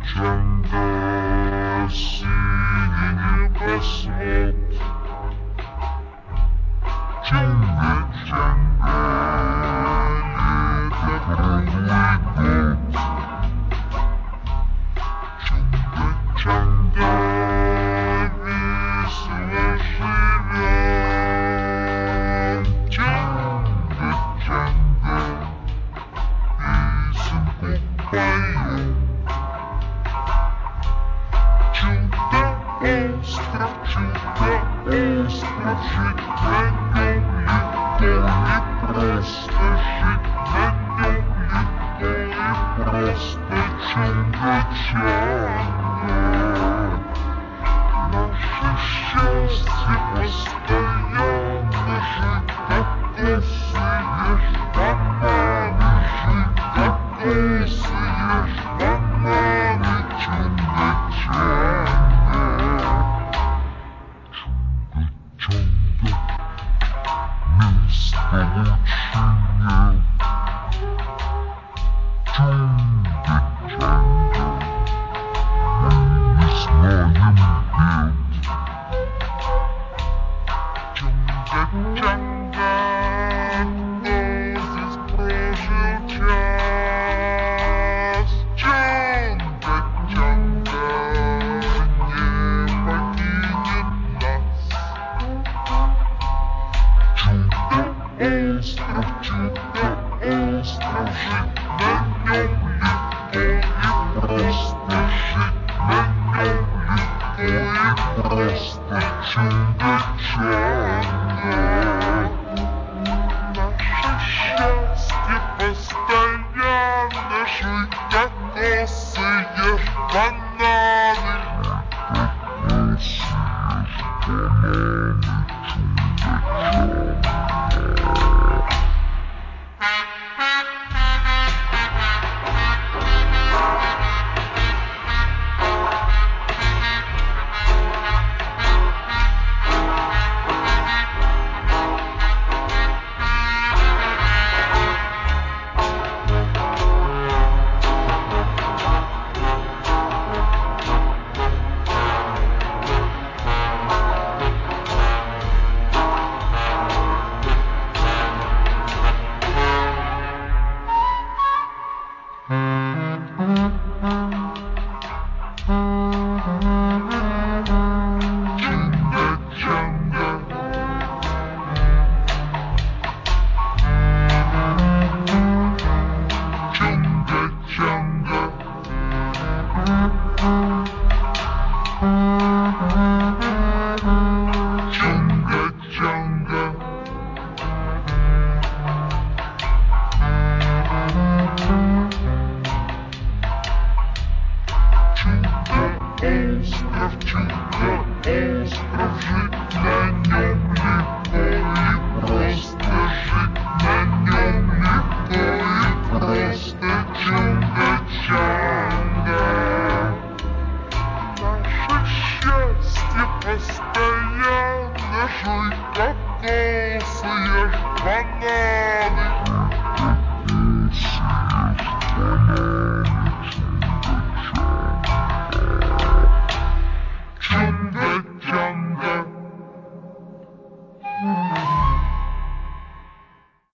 Джанго, синий небосвод. Джанго, лето круглый год. Джанго, весело живем. Джанго, песенку поем. Чудо-остров, жить на нем легко, непросто жить на нем легко и просто. Джанго, наше счастье постоянно, жить как косые бананы, жить как косые бананы. Джанго, места лучше нет. Джанго, мы не знаем бед. Джанго, кто здесь прожил час? Джанго, не покинет нас. Чудо-остров,